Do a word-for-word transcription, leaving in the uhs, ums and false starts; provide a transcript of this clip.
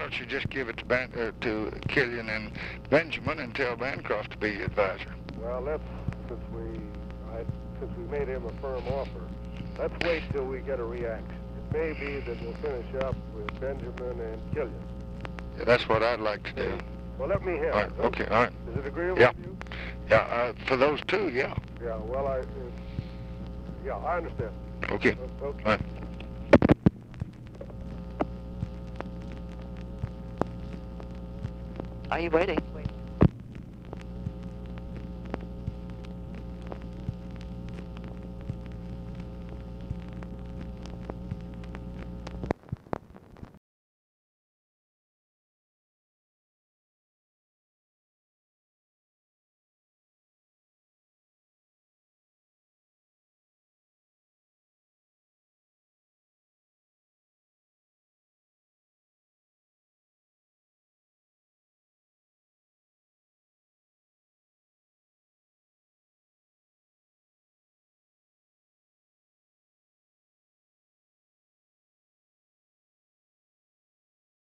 don't you just give it to, Ban uh, to Killian and Benjamin and tell Bancroft to be your advisor? Well, let's, since we, I, since we made him a firm offer, let's wait till we get a reaction. It may be that we'll finish up with Benjamin and Killian. Yeah, that's what I'd like to do. Well, let me handle All right, it. okay, all right. Is it agreeable Yeah. to you? Yeah, uh, for those two, yeah. Yeah, well, I, uh, yeah, I understand. Okay. O- Okay. All right. Are you waiting?